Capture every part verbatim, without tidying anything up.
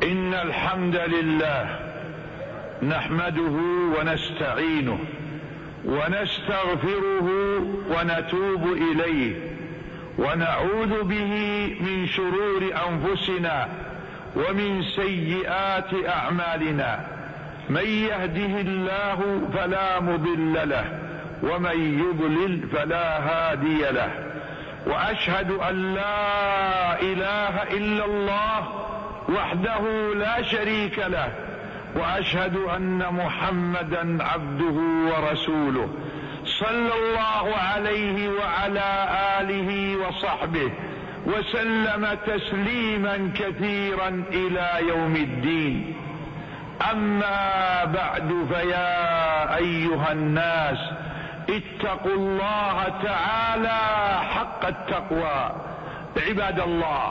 إن الحمد لله نحمده ونستعينه ونستغفره ونتوب إليه ونعوذ به من شرور أنفسنا ومن سيئات أعمالنا. من يهده الله فلا مضل له ومن يضلل فلا هادي له. وأشهد أن لا إله إلا الله وحده لا شريك له، وأشهد أن محمدا عبده ورسوله صلى الله عليه وعلى آله وصحبه وسلم تسليما كثيرا إلى يوم الدين. أما بعد، فيا أيها الناس اتقوا الله تعالى حق التقوى. عباد الله،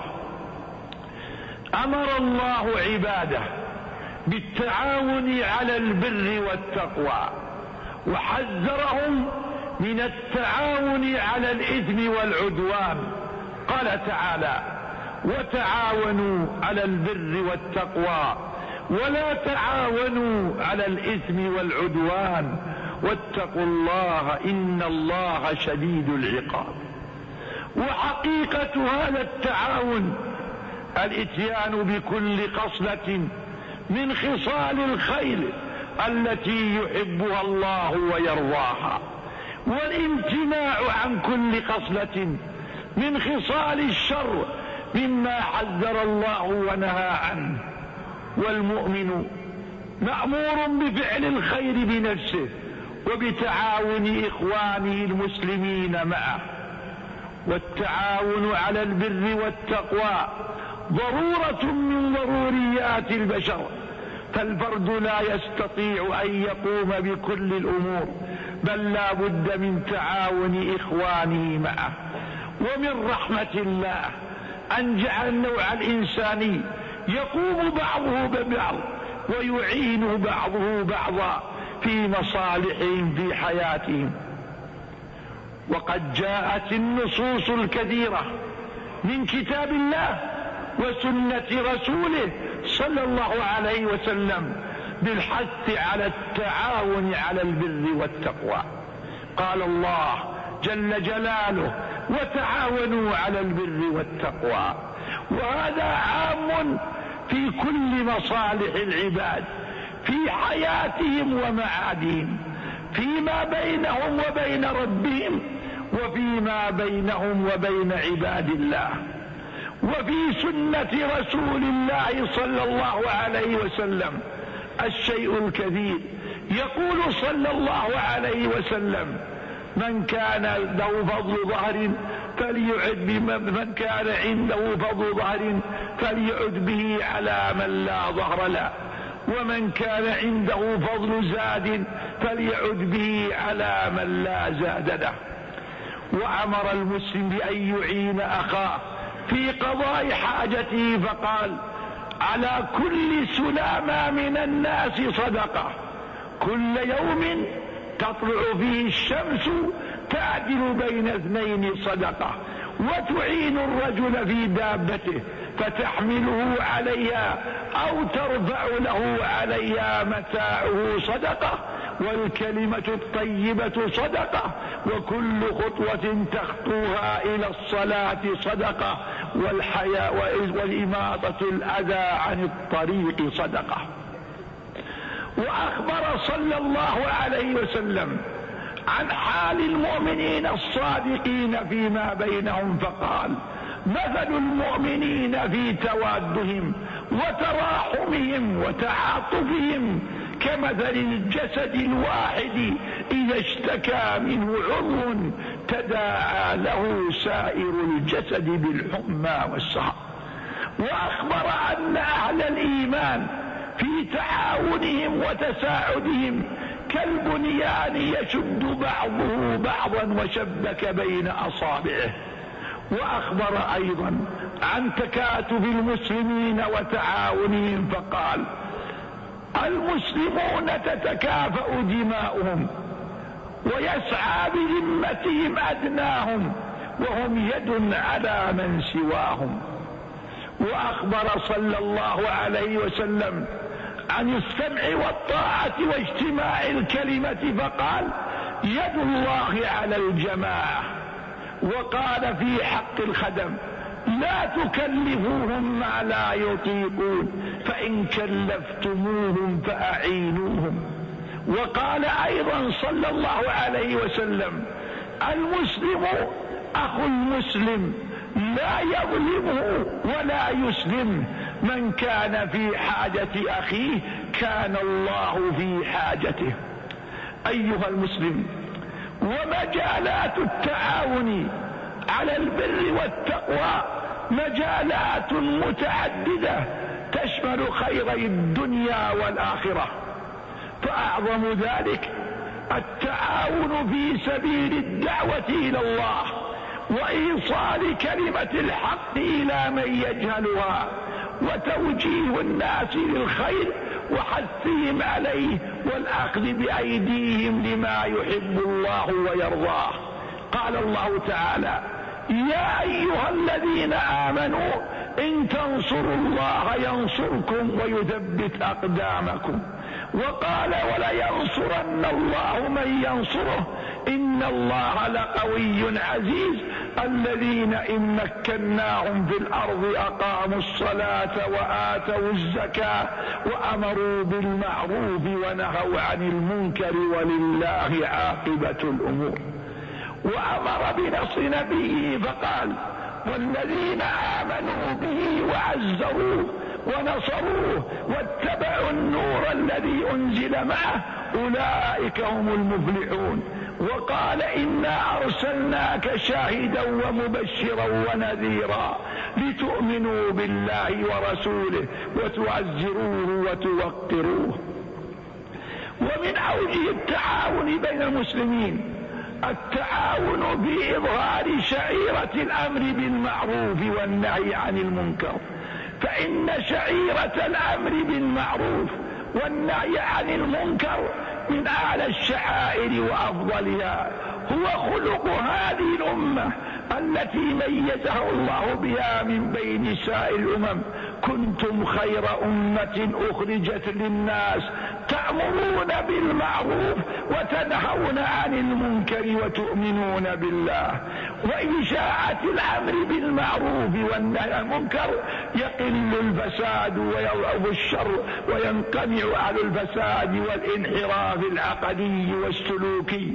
أمر الله عباده بالتعاون على البر والتقوى، وحذرهم من التعاون على الإثم والعدوان. قال تعالى: وتعاونوا على البر والتقوى ولا تعاونوا على الإثم والعدوان واتقوا الله إن الله شديد العقاب. وحقيقة هذا التعاون الاتيان بكل خصلة من خصال الخير التي يحبها الله ويرضاها، والامتناع عن كل خصلة من خصال الشر مما حذر الله ونهى عنه. والمؤمن مأمور بفعل الخير بنفسه وبتعاون إخوانه المسلمين معه. والتعاون على البر والتقوى ضرورة من ضروريات البشر، فالفرد لا يستطيع أن يقوم بكل الأمور، بل لا بد من تعاون إخوانه معه. ومن رحمة الله أن جعل النوع الإنساني يقوم بعضه ببعض ويعين بعضه بعضا في مصالحهم في حياتهم. وقد جاءت النصوص الكثيرة من كتاب الله وسنة رسوله صلى الله عليه وسلم بالحث على التعاون على البر والتقوى. قال الله جل جلاله: وتعاونوا على البر والتقوى. وهذا عام في كل مصالح العباد في حياتهم ومعادهم، فيما بينهم وبين ربهم، وفيما بينهم وبين عباد الله. وفي سنة رسول الله صلى الله عليه وسلم الشيء الكثير. يقول صلى الله عليه وسلم: من كان له فضل ظهر فليعد من كان عنده فضل ظهر فليعد به على من لا ظهر له، ومن كان عنده فضل زاد فليعد به على من لا زاد له. وأمر المسلم بأن يعين أخاه في قضاء حاجته، فقال: على كل سلامة من الناس صدقة، كل يوم تطلع فيه الشمس تعدل بين اثنين صدقة. وتعين الرجل في دابته فتحمله عليها أو ترفع له عليها متاعه صدقة. والكلمة الطيبة صدقة، وكل خطوة تخطوها إلى الصلاة صدقة، والحياء والإماطة الأذى عن الطريق صدقة. وأخبر صلى الله عليه وسلم عن حال المؤمنين الصادقين فيما بينهم، فقال: مثل المؤمنين في توادهم وتراحمهم وتعاطفهم كمثل الجسد الواحد إذا اشتكى منه عضو تداعى له سائر الجسد بالحمى والسهر. وأخبر أن أهل الإيمان في تعاونهم وتساعدهم كالبنيان يشد بعضه بعضا وشبك بين أصابعه. وأخبر أيضا عن تكاتف المسلمين وتعاونهم، فقال: المسلمون تتكافأ دماؤهم ويسعى بذمتهم أدناهم وهم يد على من سواهم. وأخبر صلى الله عليه وسلم عن السمع والطاعة واجتماع الكلمة فقال: يد الله على الجماعة. وقال في حق الخدم: لا تكلفوهم ما لا يطيقون، فإن كلفتموهم فأعينوهم. وقال أيضا صلى الله عليه وسلم: المسلم أخو المسلم، لا يظلمه ولا يسلمه، من كان في حاجة أخيه كان الله في حاجته. أيها المسلم، ومجالات التعاون على البر والتقوى مجالات متعددة تشمل خيري الدنيا والآخرة، فأعظم ذلك التعاون في سبيل الدعوة إلى الله وإيصال كلمة الحق إلى من يجهلها، وتوجيه الناس للخير وحثهم عليه، والأخذ بأيديهم لما يحب الله ويرضاه. قال الله تعالى: يا أيها الذين آمنوا إن تنصروا الله ينصركم ويثبت أقدامكم. وقال: ولينصرن الله من ينصره إن الله لقوي عزيز. الذين إن مكناهم في الأرض أقاموا الصلاة وآتوا الزكاة وأمروا بالمعروف ونهوا عن المنكر ولله عاقبة الأمور. وأمر بنصر نبيه فقال: والذين آمنوا به وعزروه ونصروه واتبعوا النور الذي أنزل معه أولئك هم المفلحون. وقال: إنا أرسلناك شاهدا ومبشرا ونذيرا لتؤمنوا بالله ورسوله وتعزروه وتوقروه. ومن أوجه التعاون بين المسلمين التعاون في إظهار شعيرة الأمر بالمعروف والنهي عن المنكر، فإن شعيرة الأمر بالمعروف والنهي عن المنكر من أعلى الشعائر وأفضلها، هو خلق هذه الأمة التي ميزها الله بها من بين سائر الأمم. كنتم خير أمة أخرجت للناس تأمرون بالمعروف وتنهون عن المنكر وتؤمنون بالله. وإشاعة الأمر بالمعروف والنهي عن المنكر يقل الفساد ويضعف الشر وينقمع أهل الفساد والانحراف العقدي والسلوكي.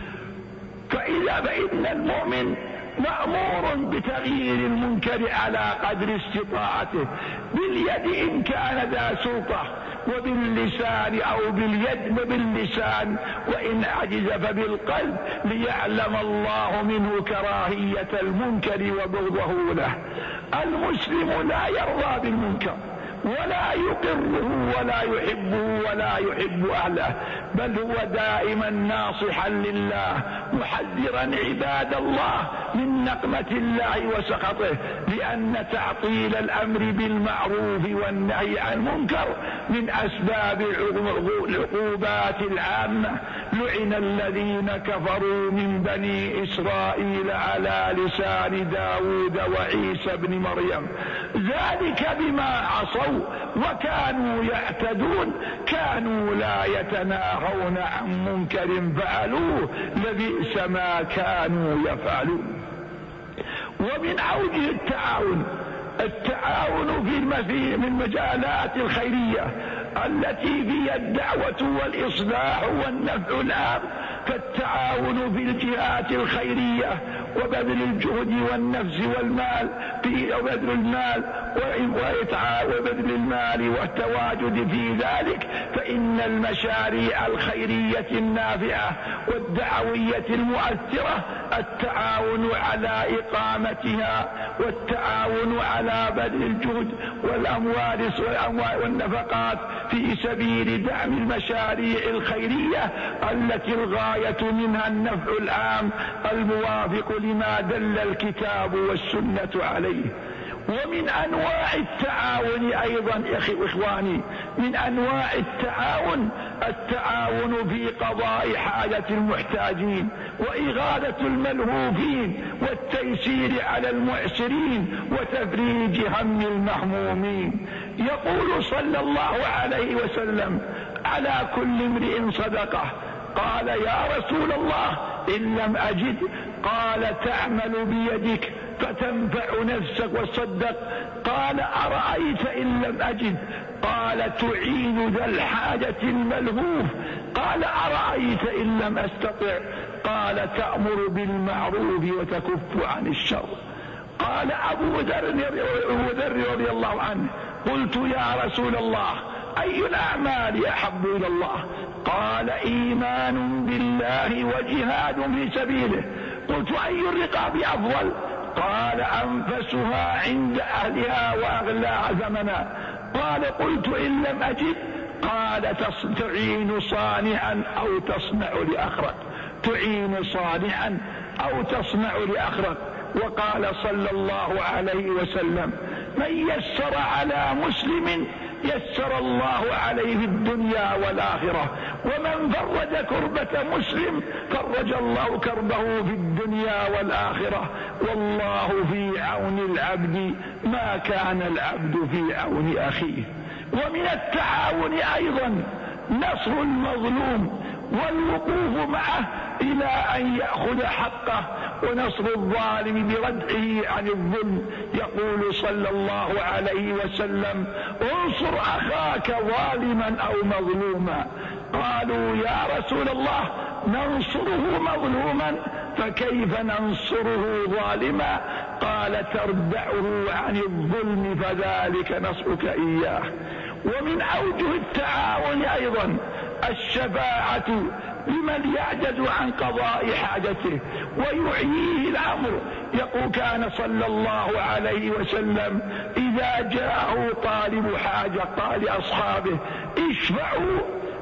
فإذا فإن المؤمن مأمور بتغيير المنكر على قدر استطاعته، باليد إن كان ذا سلطة، وباللسان أو باليد وباللسان، وإن عجز فبالقلب، ليعلم الله منه كراهية المنكر وبغضه له. المسلم لا يرضى بالمنكر ولا يقره ولا يحبه ولا يحب أهله، بل هو دائما ناصحا لله محذرا عباد الله من نقمة الله وسخطه، لأن تعطيل الأمر بالمعروف والنهي عن المنكر من أسباب العقوبات العامة. لعن الذين كفروا من بني إسرائيل على لسان داود وعيسى بن مريم، ذلك بما عصوا وكانوا يعتدون، كانوا لا يتناهون عن منكر فعلوه، لبئس ما كانوا يفعلون. ومن أوجه التعاون التعاون في من مجالات الخيرية التي فيها الدعوة والإصلاح والنفع العام، فالتعاون في الجهات الخيرية وبذل الجهد والنفس والمال في وبذل المال وبذل المال والتواجد في ذلك، فإن المشاريع الخيرية النافعة والدعوية المؤثرة التعاون على إقامتها والتعاون على بذل الجهد والأموال والنفقات في سبيل دعم المشاريع الخيرية التي الغاية منها النفع العام الموافق لما دل الكتاب والسنة عليه. ومن أنواع التعاون أيضا إخواني، من أنواع التعاون التعاون في قضاء حاجة المحتاجين وإغاثة الملهوفين والتيسير على المعسرين وتفريج هم المهمومين. يقول صلى الله عليه وسلم: على كل امرئ صدقة. قال: يا رسول الله إن لم أجد؟ قال: تعمل بيدك فتنفع نفسك وتصدق. قال: أرأيت إن لم أجد؟ قال: تعين ذا الحاجة الملهوف. قال: أرأيت إن لم أستطع؟ قال: تأمر بالمعروف وتكف عن الشر. قال أبو ذر رضي الله عنه: قلت يا رسول الله أي الأعمال أحب إلى الله؟ قال: إيمان بالله وجهاد في سبيله. قلت: أي الرقاب أفضل؟ قال: أنفسها عند أهلها وأغلاها ثمنا. قال: قلت: إن لم أجد؟ قال: تعين صانعا أو تصنع لأخرك، تعين صانعا أو تصنع لأخرك. وقال صلى الله عليه وسلم: من يسر على مسلم يسر الله عليه في الدنيا والآخرة، ومن فرج كربة مسلم فرج الله كربه في الدنيا والآخرة، والله في عون العبد ما كان العبد في عون أخيه. ومن التعاون أيضا نصر المظلوم والوقوف معه إلى أن يأخذ حقه، ونصر الظالم بردعه عن الظلم. يقول صلى الله عليه وسلم: انصر أخاك ظالما أو مظلوما. قالوا: يا رسول الله ننصره مظلوما فكيف ننصره ظالما؟ قال: تردعه عن الظلم فذلك نصرك إياه. ومن أوجه التعاون أيضا الشفاعة لمن يعجز عن قضاء حاجته ويعييه الأمر. يقول: كان صلى الله عليه وسلم إذا جاءه طالب حاجة قال لأصحابه: اشفعوا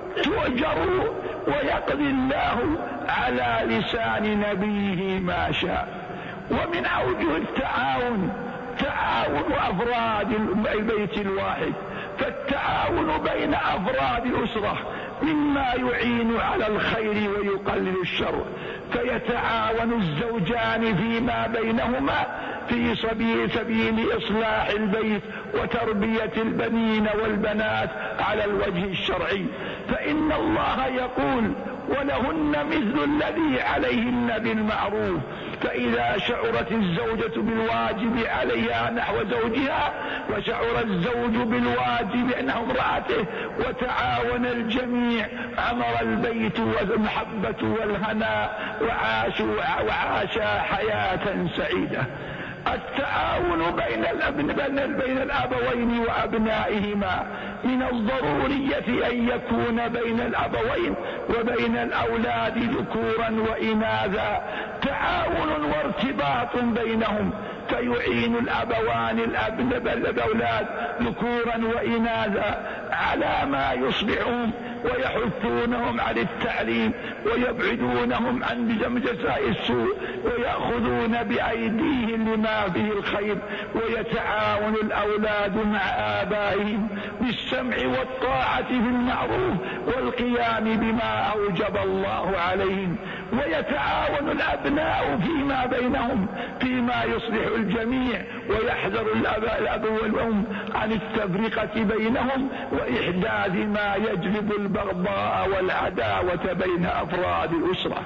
تؤجروا ويقضي الله على لسان نبيه ما شاء. ومن أوجه التعاون تعاون أفراد البيت الواحد، فالتعاون بين أفراد الأسرة مما يعين على الخير ويقلل الشر. فيتعاون الزوجان فيما بينهما في سبيل, سبيل إصلاح البيت وتربية البنين والبنات على الوجه الشرعي. فإن الله يقول: ولهن مثل الذي عليهن بالمعروف. فإذا شعرت الزوجة بالواجب عليها نحو زوجها وشعر الزوج بالواجب نحو امرأته وتعاون الجميع أمر البيت والمحبة والهناء وعاشوا وعاشا حياة سعيدة. التعاون بين الأبن بين الأبوين وأبنائهما من الضرورية أن يكون بين الأبوين وبين الأولاد ذكورا وإناثا تعاون وارتباط بينهم، فيعين الأبوان الأبن الأولاد ذكورا وإناثا على ما يصلحهم ويحثونهم على التعليم ويبعدونهم عن جزاء السوء ويأخذون بأيديهم لما فيه الخير. ويتعاون الأولاد مع آبائهم بالسمع والطاعة في المعروف والقيام بما أوجب الله عليهم. ويتعاون الأبناء فيما بينهم فيما يصلح الجميع، ويحذر الأب والأم عن التفرقة بينهم وإحداث ما يجلب البغضاء والعداوة بين أفراد الأسرة.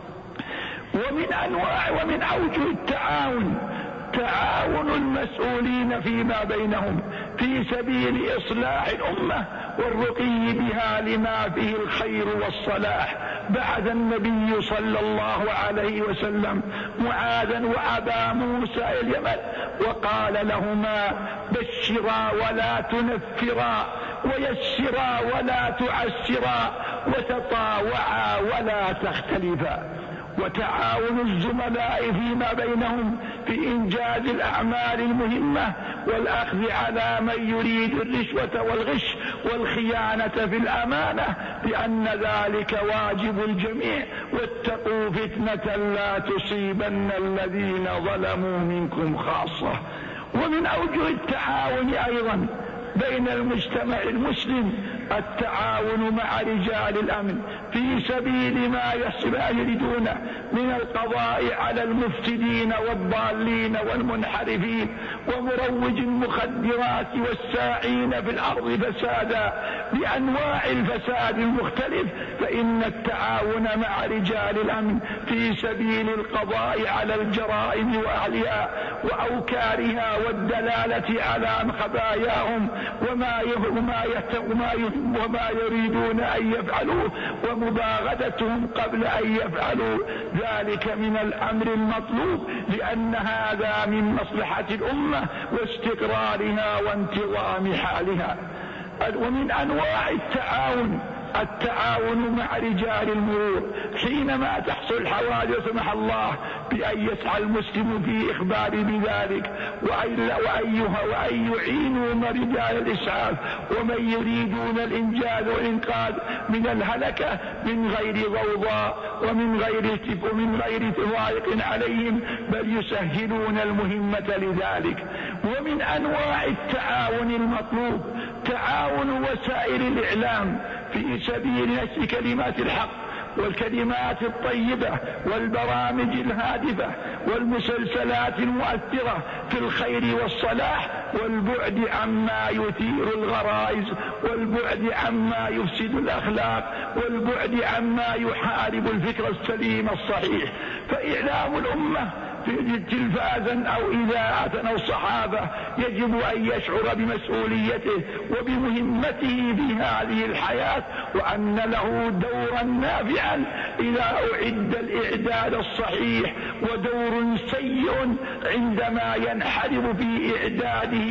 ومن أنواع ومن أوجه التعاون تعاون المسؤولين فيما بينهم في سبيل إصلاح الأمة والرقي بها لما فيه الخير والصلاح. بعث النبي صلى الله عليه وسلم معاذا وأبا موسى اليمن وقال لهما: بشرا ولا تنفرا، ويسرا ولا تعسرا، وتطاوعا ولا تختلفا. وتعاون الزملاء فيما بينهم في إنجاز الأعمال المهمة والأخذ على من يريد الرشوة والغش والخيانة في الأمانة، لأن ذلك واجب الجميع. واتقوا فتنة لا تصيبن الذين ظلموا منكم خاصة. ومن أوجه التعاون أيضا بين المجتمع المسلم التعاون مع رجال الأمن في سبيل ما يريدون من القضاء على المفسدين والضالين والمنحرفين ومروج المخدرات والساعين في الأرض فسادا بأنواع الفساد المختلف. فإن التعاون مع رجال الأمن في سبيل القضاء على الجرائم وأهلها وأوكارها والدلالة على خباياهم وما وما وما يريدون أن يفعلوه ومباغتتهم قبل أن يفعلوا ذلك من الأمر المطلوب، لأن هذا من مصلحة الأمة واستقرارها وانتظام حالها. ومن أنواع التعاون التعاون مع رجال المرور حينما تحصل حوادث سمح الله بأن يسعى المسلم في إخبار بذلك وأيها وأن يعينوا رجال الإسعاف ومن يريدون الإنجاز والإنقاذ من الهلكة من غير ضوضاء ومن غير ومن غير ضائق عليهم، بل يسهلون المهمة لذلك. ومن أنواع التعاون المطلوب تعاون وسائل الإعلام في سبيل نشر كلمات الحق والكلمات الطيبة والبرامج الهادفة والمسلسلات المؤثرة في الخير والصلاح، والبعد عما يثير الغرائز والبعد عما يفسد الأخلاق والبعد عما يحارب الفكر السليم الصحيح. فإعلام الأمة في تلفازا أو إذاعة أو صحافة يجب أن يشعر بمسؤوليته وبمهمته في هذه الحياة، وأن له دورا نافعا إذا أعد الإعداد الصحيح، ودور سيء عندما ينحرف في إعداده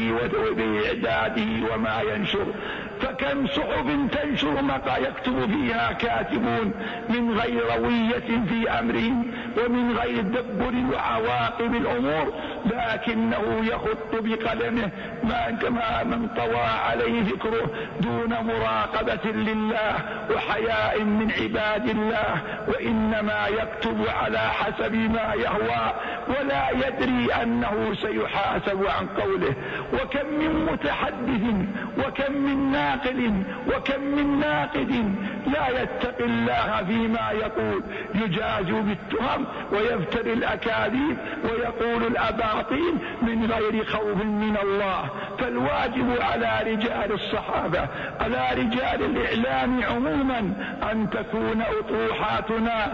وبإعداده وما ينشر. فكم صحف تنشر ما يكتب فيها كاتبون من غير روية في أمرهم ومن غير تدبر وعواقب الأمور، لكنه يخط بقلمه ما كما من طوى عليه فكره دون مراقبة لله وحياء من عباد الله، وإنما يكتب على حسب ما يهوى ولا يدري أنه سيحاسب عن قوله. وكم من متحدث وكم من ناقل وكم من ناقد لا يتقي الله فيما يقول، يجاز بالتهم ويفتري الأكاذيب ويقول الأباطيل من غير خوف من الله. فالواجب على رجال الصحابة على رجال الإعلام عموما أن تكون أطروحاتنا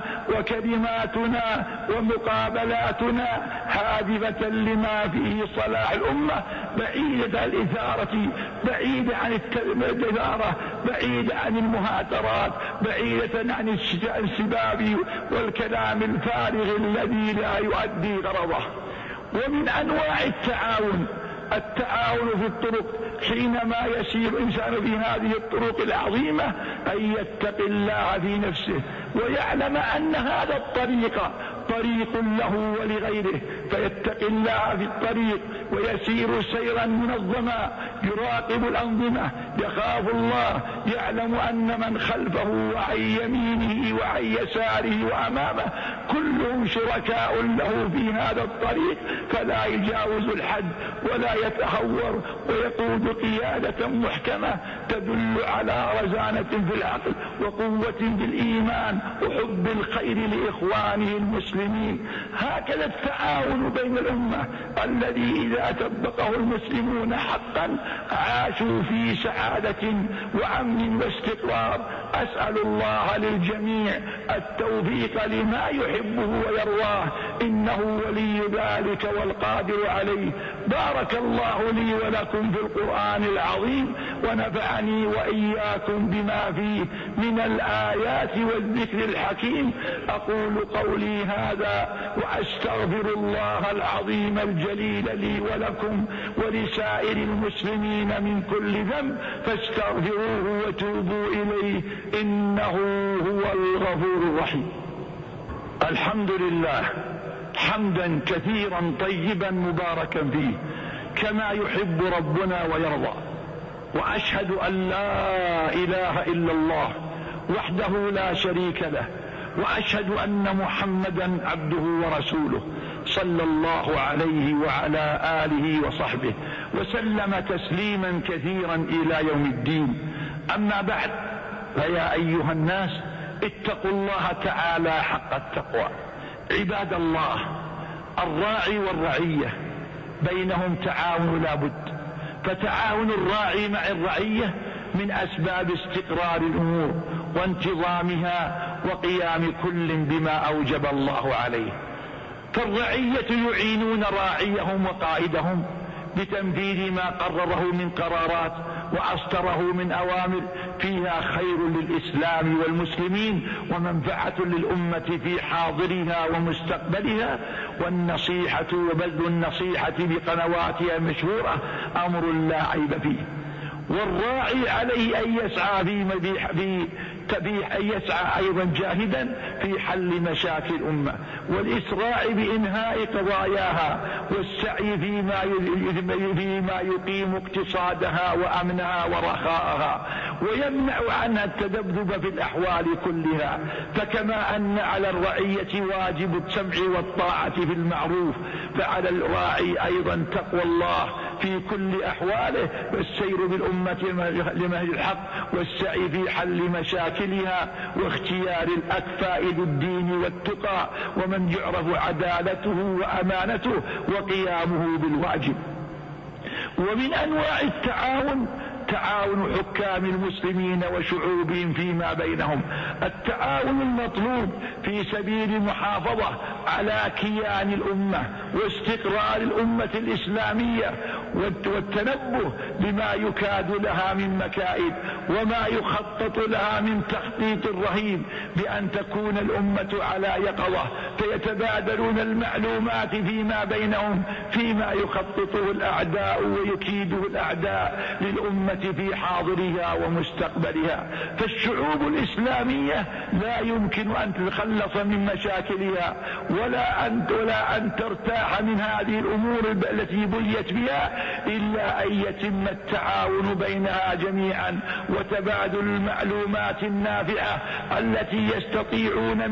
وكلماتنا ومقابلاتنا هادفة لما فيه صلاح الأمة، بعيدة عن الإثارة، بعيدة عن الإثارة، بعيدة عن المهاترات، بعيدة عن السباب والكلام الفارغ الذي لا يؤدي غرضه. ومن أنواع التعاون التعاون في الطرق حينما يسير الإنسان في هذه الطرق العظيمة أن يتقي الله في نفسه ويعلم أن هذا الطريق طريق له ولغيره، فيتقي الله في الطريق ويسير سيرا منظما يراقب الأنظمة، يخاف الله، يعلم أن من خلفه وعن يمينه وعن يساره وأمامه كلهم شركاء له في هذا الطريق، فلا يجاوز الحد ولا يتهور ويقود قيادة محكمة تدل على رزانة في العقل وقوة في الإيمان وحب الخير لإخوانه المسلمين. هكذا التعاون بين الأمة الذي إذا طبقه المسلمون حقا عاشوا في سعادة وأمن واستقرار. أسأل الله للجميع التوفيق لما يحبه ويرضاه، إنه ولي ذلك والقادر عليه. بارك الله لي ولكم في القرآن العظيم، ونفعني وإياكم بما فيه من الآيات والذكر الحكيم. أقول قولي هذا وأستغفر الله العظيم الجليل لي ولكم ولسائر المسلمين من كل ذنب، فاستغفروه وتوبوا إليه إنه هو الغفور الرحيم. الحمد لله حمدا كثيرا طيبا مباركا فيه كما يحب ربنا ويرضى، وأشهد أن لا إله إلا الله وحده لا شريك له، وأشهد أن محمدا عبده ورسوله صلى الله عليه وعلى آله وصحبه وسلم تسليما كثيرا إلى يوم الدين. أما بعد، فيا أيها الناس اتقوا الله تعالى حق التقوى. عباد الله، الراعي والرعية بينهم تعاون لا بد، فتعاون الراعي مع الرعية من أسباب استقرار الأمور وانتظامها وقيام كل بما أوجب الله عليه. فالرعية يعينون راعيهم وقائدهم بتنفيذ ما قرره من قرارات وأصدره من أوامر فيها خير للإسلام والمسلمين ومنفعة للأمة في حاضرها ومستقبلها. والنصيحة وبذل النصيحة بقنواتها المشهورة أمر لا عيب فيه. والراعي عليه أن يسعى في مديح في تبيح أن يسعى أيضا جاهدا في حل مشاكل الأمة والإسراع بإنهاء قضاياها والسعي فيما فيما يقيم اقتصادها وأمنها ورخاءها ويمنع عنها التذبذب في الأحوال كلها. فكما أن على الرعية واجب السمع والطاعة في المعروف، فعلى الراعي أيضا تقوى الله في كل أحواله والسير بالأمة لمهج الحق والسعي في حل مشاكلها واختيار الأكفاء للدين والتقى ومن يعرف عدالته وأمانته وقيامه بالواجب. ومن أنواع التعاون تعاون حكام المسلمين وشعوبهم فيما بينهم، التعاون المطلوب في سبيل المحافظة على كيان الأمة واستقرار الأمة الإسلامية والتنبه بما يكاد لها من مكائد وما يخطط لها من تخطيط رهيب، بأن تكون الأمة على يقظة فيتبادلون المعلومات فيما بينهم فيما يخططه الأعداء ويكيده الأعداء للأمة في حاضرها ومستقبلها. فالشعوب الإسلامية لا يمكن أن تتخلص من مشاكلها ولا أن, ولا أن ترتاح من هذه الأمور التي بليت بها إلا أن يتم التعاون بينها جميعا وتبادل المعلومات النافعة التي يستطيعون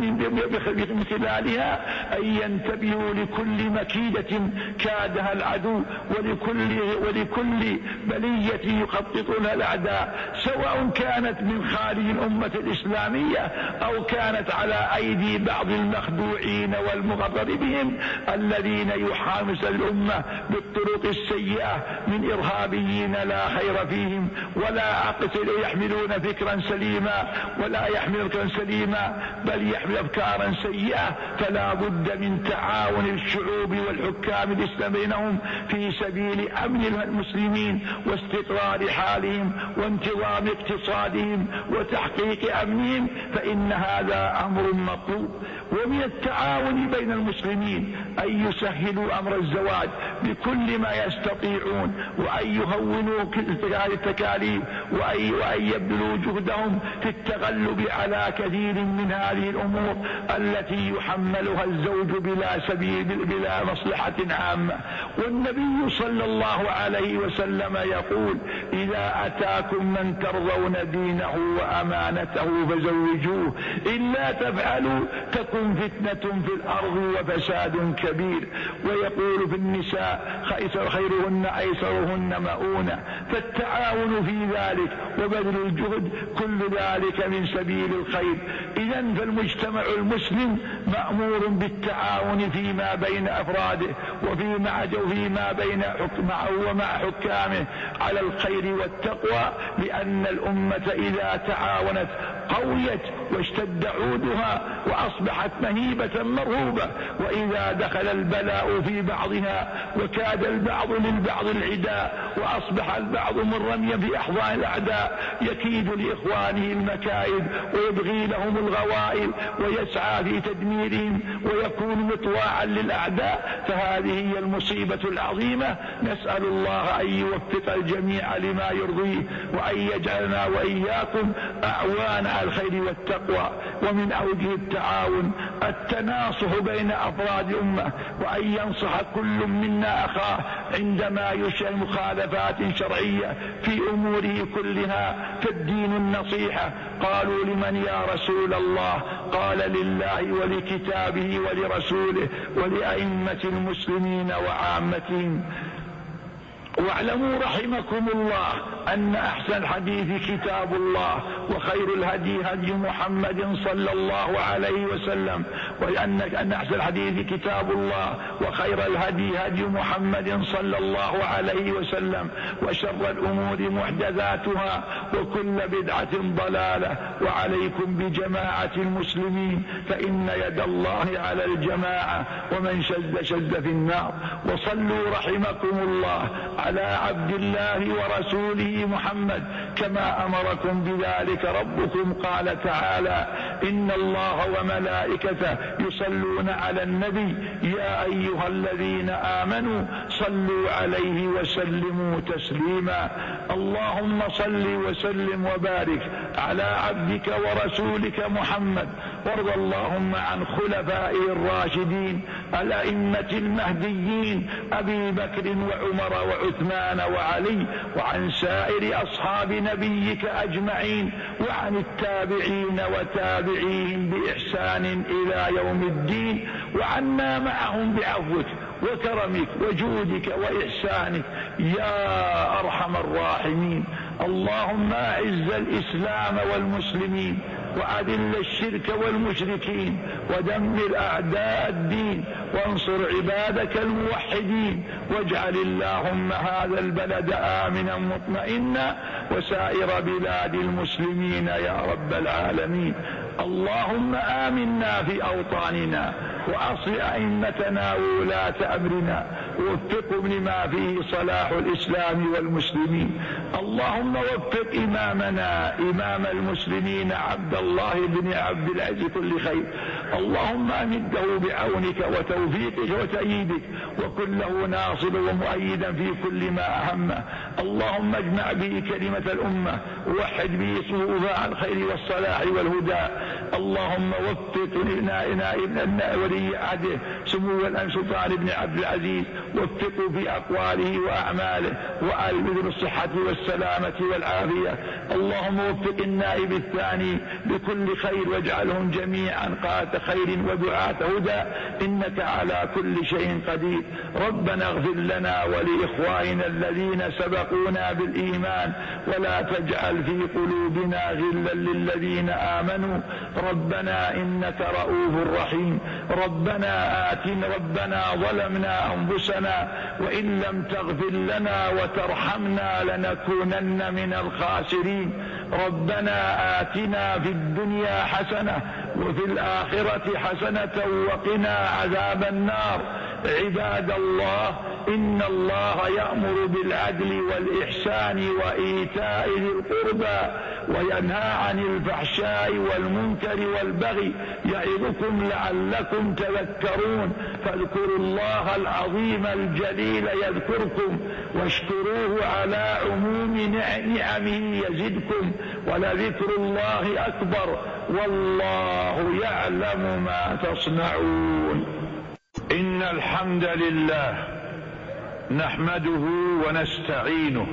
من خلالها أن ينتبهوا لكل مكيدة كادها العدو ولكل, ولكل بلية يخططونها الأعداء، سواء كانت من خارج الأمة الإسلامية أو كانت على أيدي بعض المخدوعين والمغرر بهم الذين يحامس الأمة بالطرق السيئة من إرهابيين لا خير فيهم ولا عقل يحملون فكرا سليما ولا يحمل فكرا سليما بل يحمل أفكارا سيئة. فلا بد من تعاون الشعوب والحكام الإسلاميين بينهم في سبيل أمن المسلمين واستقرار حالهم وانتظام اقتصادهم وتحقيق أمنهم، فإن هذا أمر مطلوب. ومن التعاون بين المسلمين أن يسهلوا أمر الزواج بكل ما يستطيعون وأن يهونوا التكاليف وأن يبذلوا جهدهم في التغلب على كثير من هذه الأمور التي يحملها الزوج بلا سبيل بلا مصلحة عامة. والنبي صلى الله عليه وسلم يقول: إذا أتاكم من ترضون دينه وأمانته فزوجوه، إلا تفعلوا تكن فتنة في الأرض وفساد كبير. ويقول في النساء: خيرهن أيسرهن مؤونة. فالتعاون في ذلك وبذل الجهد كل ذلك من سبيل الخير. إذن فالمجتمع المسلم مأمور بالتعاون فيما بين أفراده وفيما وفيما بين معه ومع حكامه على الخير والتقوى، لأن الأمة إذا تعاونت قويت واشتد عودها وأصبحت مهيبة مرهوبة. وإذا دخل البلاء في بعضها وكاد البعض للبعض العداء وأصبح البعض مرميا في أحضان الأعداء يكيد لإخوانه المكائد ويبغي لهم الغوائل ويسعى في تدميرهم ويكون مطواعا للأعداء، فهذه هي المصيبة العظيمة. نسأل الله أن يوفق الجميع لما يرضيه وأن يجعلنا وإياكم أعوان على الخير والتقوى. ومن أوجه التعاون التناصح بين أفراد الأمة، وأن ينصح كل منا أخاه عندما يشعر مخالفات شرعية في أموره كلها. فالدين النصيحة. قالوا لمن يا رسول الله؟ قال لله ولكتابه ولرسوله ولأئمة المسلمين وعامتهم. واعلموا رحمكم الله أن أحسن الحديث كتاب الله، وخير الهدي هدي محمد صلى الله عليه وسلم، وأن أن أحسن الحديث كتاب الله، وخير الهدي هدي محمد صلى الله عليه وسلم، وشر الأمور محدثاتها، وكل بدعة ضلالة. وعليكم بجماعة المسلمين، فإن يد الله على الجماعة، ومن شذ شذ في النار. وصلوا رحمكم الله على عبد الله ورسوله محمد كما أمركم بذلك ربكم. قال تعالى: إن الله وملائكته يصلون على النبي يا أيها الذين آمنوا صلوا عليه وسلموا تسليما. اللهم صل وسلم وبارك على عبدك ورسولك محمد، وارض اللهم عن خلفائه الراشدين الأئمة المهديين أبي بكر وعمر وعثمان وعلي، وعن سائر أصحاب نبيك أجمعين، وعن التابعين وتابعيهم بإحسان إلى يوم الدين، وعنا معهم بعفوك وكرمك وجودك وإحسانك يا أرحم الراحمين. اللهم أعز الإسلام والمسلمين، وأذل الشرك والمشركين، ودمر أعداء الدين، وانصر عبادك الموحدين، واجعل اللهم هذا البلد آمنا مطمئنا، وسائر بلاد المسلمين يا رب العالمين. اللهم آمنا في أوطاننا، وأصل أئمتنا وولاة أمرنا، ووفقهم لما فيه صلاح الإسلام والمسلمين. اللهم وفق إمامنا إمام المسلمين عبد الله بن عبد العزيز كل خير. اللهم أمده بعونك وتوفيقك وتأييدك، وكن له ناصر ومؤيدا في كل ما أهمه. اللهم اجمع به كلمة الأمة، ووحد به صفوفها على الخير والصلاح والهدى. اللهم وفق نائبنا ولي عهده سمو الأمير سلطان بن عبد العزيز، وفقه في أقواله وأعماله، وآل بذل الصحة والسلامة والعافية. اللهم وفق النائب الثاني بكل خير، واجعلهم جميعا قادة خير ودعاة هدى، إنك على كل شيء قدير. ربنا اغفر لنا ولإخواننا الذين سبقونا بالإيمان، ولا تجعل في قلوبنا غلا للذين آمنوا ربنا إنك رؤوف رحيم. ربنا آتنا ربنا ظلمنا أنفسنا، وإن لم تغفر لنا وترحمنا لنكونن من الخاسرين. ربنا آتنا في الدنيا حسنة وفي الآخرة حسنة وقنا عذاب النار. عباد الله، إن الله يأمر بالعدل والإحسان وإيتاء ذي القربى، وينهى عن الفحشاء والمنكر والبغي، يعظكم لعلكم تذكرون. فاذكروا الله العظيم الجليل يذكركم، واشكروه على عموم نعمه يزدكم، ولذكر الله أكبر، والله يعلم ما تصنعون. إن الحمد لله نحمده ونستعينه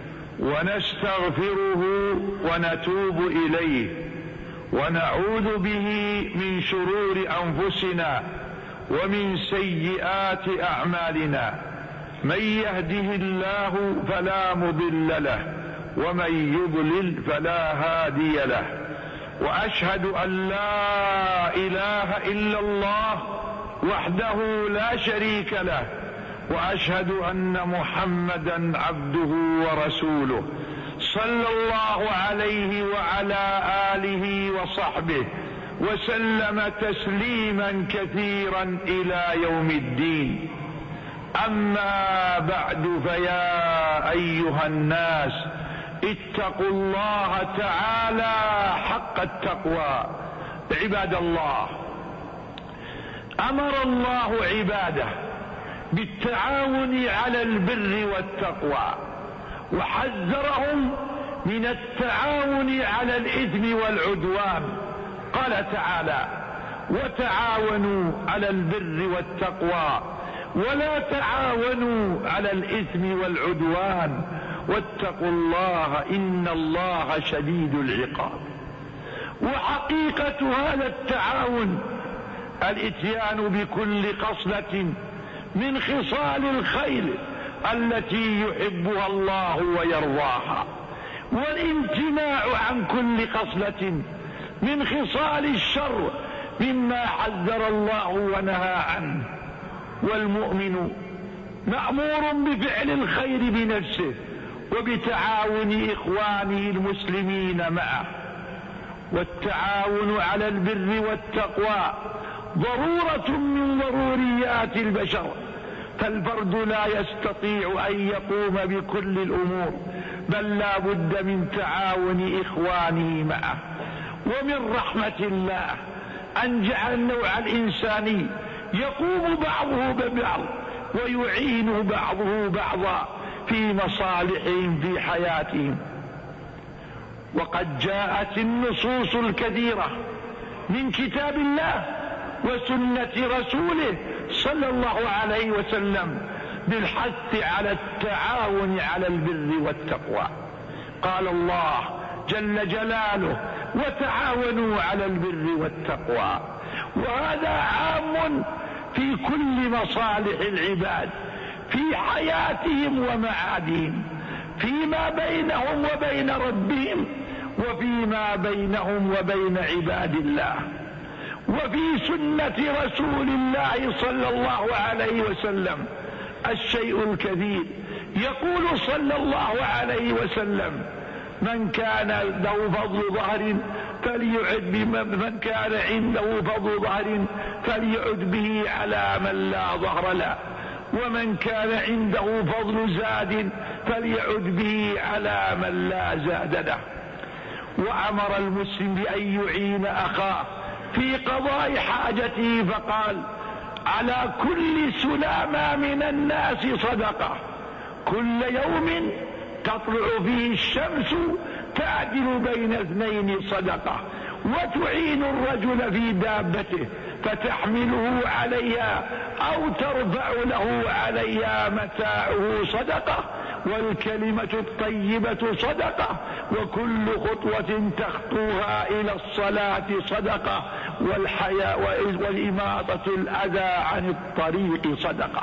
ونستغفره ونتوب إليه، ونعوذ به من شرور أنفسنا ومن سيئات أعمالنا. من يهده الله فلا مضل له، ومن يضلل فلا هادي له. وأشهد أن لا إله إلا الله وحده لا شريك له، وأشهد أن محمدا عبده ورسوله، صلى الله عليه وعلى آله وصحبه وسلم تسليما كثيرا إلى يوم الدين. أما بعد، فيا أيها الناس اتقوا الله تعالى حق التقوى. عباد الله، أمر الله عباده بالتعاون على البر والتقوى، وحذرهم من التعاون على الإثم والعدوان. قال تعالى: وتعاونوا على البر والتقوى ولا تعاونوا على الإثم والعدوان واتقوا الله إن الله شديد العقاب. وحقيقة هذا التعاون الاتيان بكل خصلة من خصال الخير التي يحبها الله ويرضاها، والامتناع عن كل خصلة من خصال الشر مما حذر الله ونهى عنه. والمؤمن مأمور بفعل الخير بنفسه وبتعاون إخوانه المسلمين معه. والتعاون على البر والتقوى ضرورة من ضروريات البشر، فالفرد لا يستطيع أن يقوم بكل الأمور، بل لا بد من تعاون إخوانه معه. ومن رحمة الله أن جعل النوع الإنساني يقوم بعضه ببعض ويعين بعضه بعضا في مصالحهم في حياتهم. وقد جاءت النصوص الكثيرة من كتاب الله وسنة رسوله صلى الله عليه وسلم بالحث على التعاون على البر والتقوى. قال الله جل جلاله وتعاونوا على البر والتقوى، وهذا عام في كل مصالح العباد في حياتهم ومعادهم، فيما بينهم وبين ربهم وفيما بينهم وبين عباد الله. وفي سنة رسول الله صلى الله عليه وسلم الشيء الكثير. يقول صلى الله عليه وسلم من كان له فضل ظهر فليعد بمن كان عنده فضل ظهر فليعد به على من لا ظهر له، ومن كان عنده فضل زاد فليعد به على من لا زاد له. وأمر المسلم بأن يعين أخاه في قضاء حاجته، فقال على كل سلامة من الناس صدقة، كل يوم تطلع فيه الشمس تعدل بين اثنين صدقة، وتعين الرجل في دابته فتحمله عليها أو ترفع له عليها متاعه صدقة، والكلمة الطيبة صدقة، وكل خطوة تخطوها إلى الصلاة صدقة، والحياء والإماطة الأذى عن الطريق صدقة.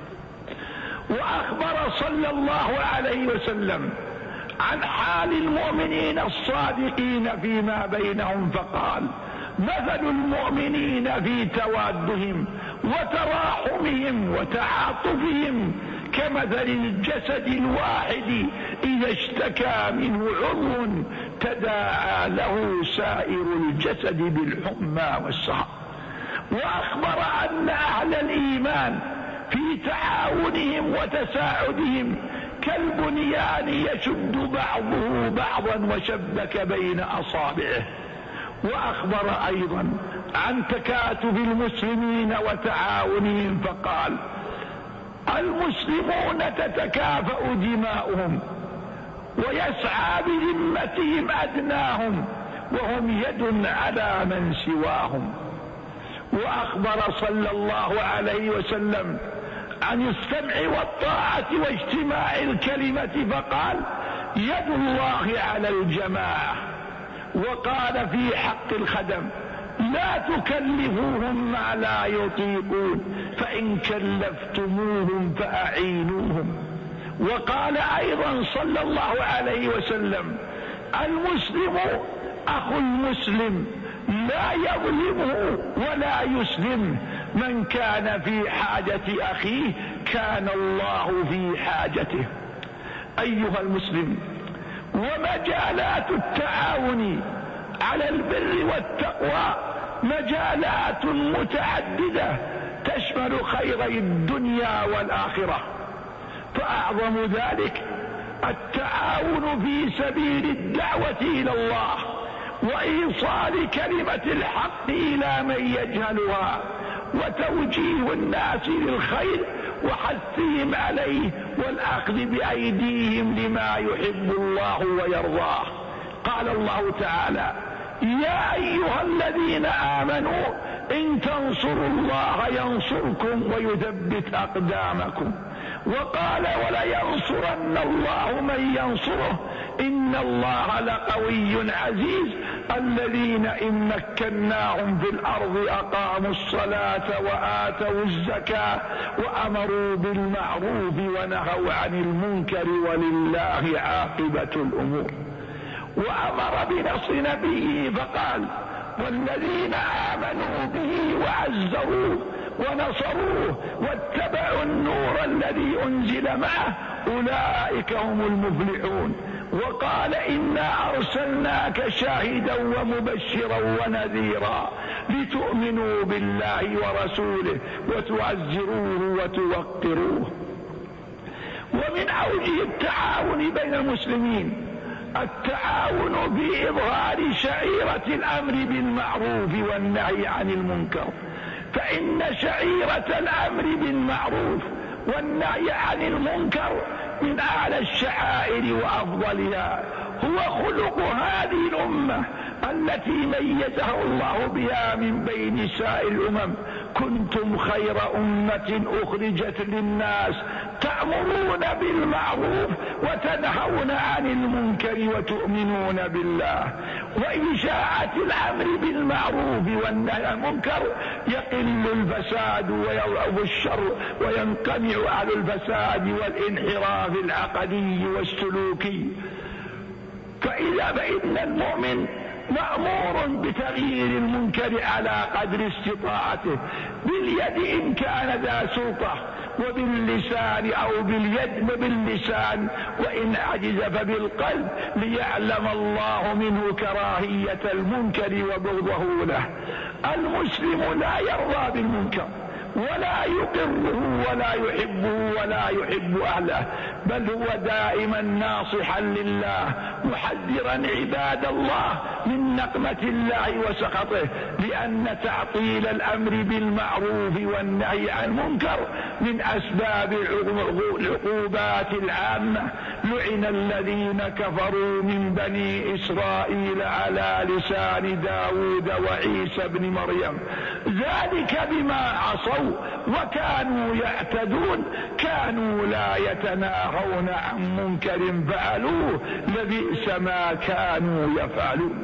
وأخبر صلى الله عليه وسلم عن حال المؤمنين الصادقين فيما بينهم فقال مثل المؤمنين في توادهم وتراحمهم وتعاطفهم كمثل الجسد الواحد إذا اشتكى منه عضو تداعى له سائر الجسد بالحمى والسهر. وأخبر أن أهل الإيمان في تعاونهم وتساعدهم كالبنيان يشد بعضه بعضا وشبك بين أصابعه. وأخبر أيضا عن تكاتف المسلمين وتعاونهم فقال المسلمون تتكافأ دماؤهم ويسعى بذمتهم أدناهم وهم يد على من سواهم. وأخبر صلى الله عليه وسلم عن السمع والطاعة واجتماع الكلمة فقال يد الله على الجماعة. وقال في حق الخدم لا تكلفوهم ما لا يطيقون فإن كلفتموهم فأعينوهم. وقال أيضا صلى الله عليه وسلم المسلم أخو المسلم لا يظلمه ولا يسلمه، من كان في حاجة أخيه كان الله في حاجته. أيها المسلم، ومجالات التعاون على البر والتقوى مجالات متعددة تشمل خيري الدنيا والآخرة، فأعظم ذلك التعاون في سبيل الدعوة إلى الله وإيصال كلمة الحق إلى من يجهلها وتوجيه الناس للخير وحثهم عليه والأخذ بأيديهم لما يحب الله ويرضاه. قال الله تعالى يا أيها الذين آمنوا إن تنصروا الله ينصركم ويثبت أقدامكم. وقال ولينصرن الله من ينصره إن الله لقوي عزيز. الذين إن مكناهم في الأرض أقاموا الصلاة وآتوا الزكاة وأمروا بالمعروف ونهوا عن المنكر ولله عاقبة الأمور. وأمر بنصر نبيه فقال والذين آمنوا به وعزروه ونصروه واتبعوا النور الذي أنزل معه أولئك هم المفلحون. وقال إنا أرسلناك شاهدا ومبشرا ونذيرا لتؤمنوا بالله ورسوله وتعزروه وتوقروه. ومن أوجه التعاون بين المسلمين التعاون في إظهار شعيرة الأمر بالمعروف والنهي عن المنكر، فإن شعيرة الأمر بالمعروف والنهي عن المنكر من أعلى الشعائر وأفضلها، هو خلق هذه الأمة التي ميزها الله بها من بين سائر الأمم. كنتم خير أمة أخرجت للناس تأمرون بالمعروف وتنهون عن المنكر وتؤمنون بالله. وإشاعة الأمر بالمعروف والنهي عن المنكر يقل الفساد ويضعف الشر وينقمع أهل الفساد والانحراف العقدي والسلوكي. فإذا فإن المؤمن مأمور بتغيير المنكر على قدر استطاعته، باليد إن كان ذا سلطة، وباللسان أو باليد وباللسان، وإن عجز فبالقلب، ليعلم الله منه كراهية المنكر وبغضه له. المسلم لا يرضى بالمنكر ولا يقره ولا يحبه ولا يحب أهله، بل هو دائما ناصحا لله محذرا عباد الله من نقمة الله وسخطه، لأن تعطيل الأمر بالمعروف والنهي عن المنكر من أسباب العقوبات العامة. لعن الذين كفروا من بني إسرائيل على لسان داود وعيسى بن مريم ذلك بما عصوا وكانوا يعتدون كانوا لا يتناهون عن منكر فعلوه لبئس ما كانوا يفعلون.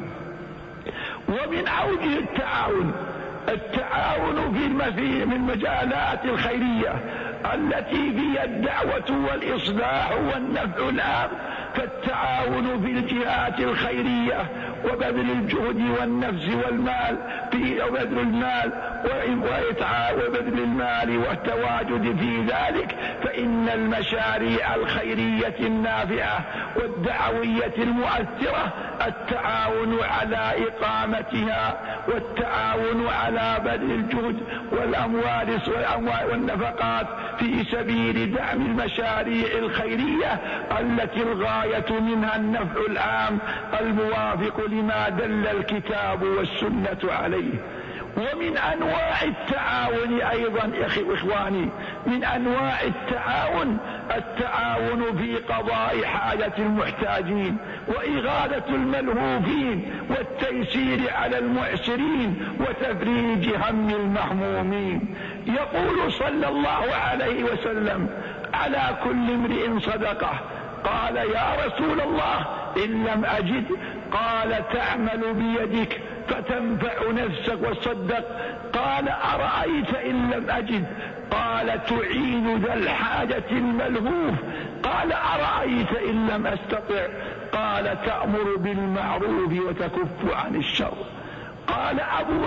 ومن أوجه التعاون التعاون في المجالات الخيرية التي فيها الدعوة والإصلاح والنفع العام، فالتعاون في الجهات الخيرية وبذل الجهد والنفس والمال في وبذل المال وبذل المال والتواجد في ذلك، فإن المشاريع الخيرية النافعة والدعوية المؤثرة التعاون على إقامتها والتعاون على بذل الجهد والأموال والنفقات في سبيل دعم المشاريع الخيرية التي الغاية منها النفع العام الموافق لما دل الكتاب والسنة عليه. ومن أنواع التعاون أيضا إخواني من أنواع التعاون التعاون في قضاء حاجة المحتاجين وإغاثة الملهوفين والتيسير على المعسرين وتفريج هم المهمومين. يقول صلى الله عليه وسلم على كل امرئ صدقة. قال يا رسول الله إن لم أجد؟ قال تعمل بيدك فتنفع نفسك وتصدق. قال أرأيت إن لم أجد؟ قال تعين ذا الحاجة الملهوف. قال أرأيت إن لم أستطع؟ قال تأمر بالمعروف وتكف عن الشر. قال أبو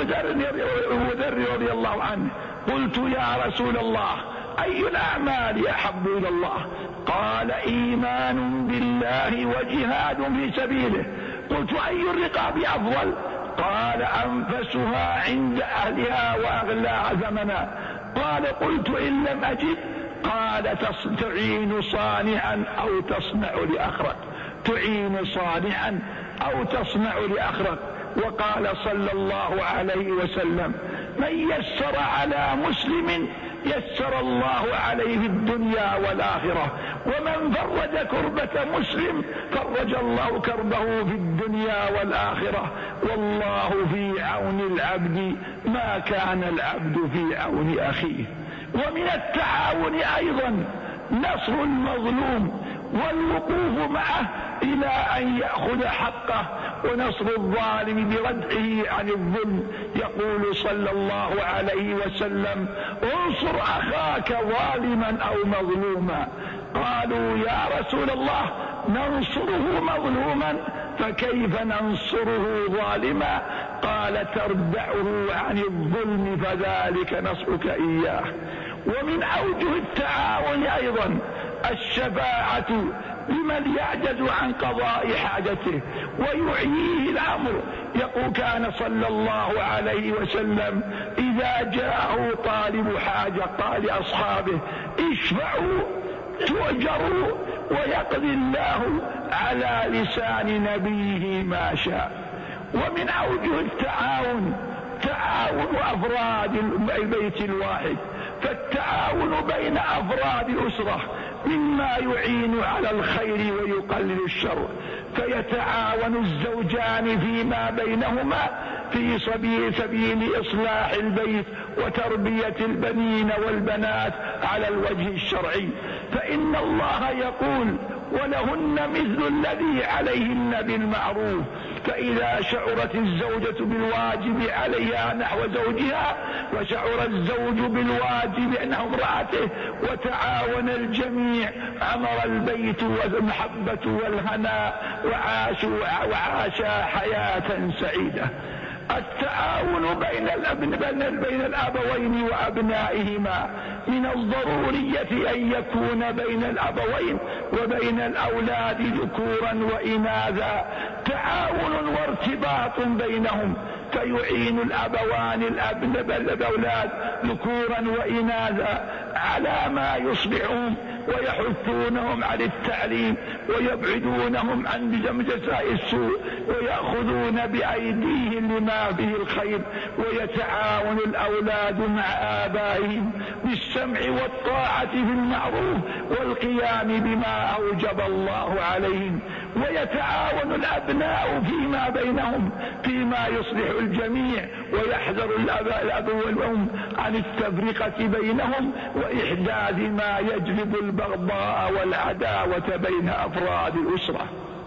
ذر رضي الله عنه قلت يا رسول الله أي الأعمال أحب إلى الله؟ قال إيمان بالله وجهاد في سبيله. قلت أي الرقاب أفضل؟ قال أنفسها عند أهلها وأغلاها ثمنا. قال قلت إن لم أجد؟ قال تعين صانعا أو تصنع لأخرك تعين صانعا أو تصنع لأخرك. وقال صلى الله عليه وسلم من يسر على مسلم يسر الله عليه الدنيا والآخرة. ومن فرج كربة مسلم فرج الله كربه في الدنيا والآخرة. والله في عون العبد ما كان العبد في عون أخيه. ومن التعاون أيضا نصر المظلوم والوقوف معه إلى أن يأخذ حقه، ونصر الظالم بردعه عن الظلم. يقول صلى الله عليه وسلم: انصر أخاك ظالما أو مظلوما. قالوا: يا رسول الله ننصره مظلوما فكيف ننصره ظالما؟ قال: تردعه عن الظلم فذلك نصرك إياه. ومن أوجه التعاون أيضا الشفاعة لمن يعجز عن قضاء حاجته ويعييه الأمر. يقول: كان صلى الله عليه وسلم إذا جاءه طالب حاجة قال لأصحابه: اشفعوا تؤجروا ويقضي الله على لسان نبيه ما شاء. ومن أوجه التعاون تعاون أفراد البيت الواحد، فالتعاون بين أفراد الأسرة مما يعين على الخير ويقلل الشر. فيتعاون الزوجان فيما بينهما في سبيل, سبيل إصلاح البيت وتربية البنين والبنات على الوجه الشرعي. فإن الله يقول: ولهن مثل الذي عليهن بالمعروف. فإذا شعرت الزوجة بالواجب عليها نحو زوجها وشعر الزوج بالواجب نحو امرأته وتعاون الجميع أمر البيت والمحبة والهناء وعاشوا وعاشا حياة سعيدة. التعاون بين الأبن بين الأبوين وأبنائهما من الضرورية أن يكون بين الأبوين وبين الأولاد ذكورا وإناثا تعاون وارتباط بينهم، فيعين الأبوان الأولاد ذكورا وإناثا على ما يصلحهم ويحثونهم على التعليم ويبعدونهم عن جزاء السوء ويأخذون بأيديهم لما به الخير. ويتعاون الأولاد مع آبائهم بالسمع والطاعة في المعروف والقيام بما أوجب الله عليهم. ويتعاون الأبناء فيما بينهم فيما يصلح الجميع، ويحذر الأب والأم عن التفرقة بينهم وإحداث ما يجلب البغضاء والعداوة بين أفراد الأسرة.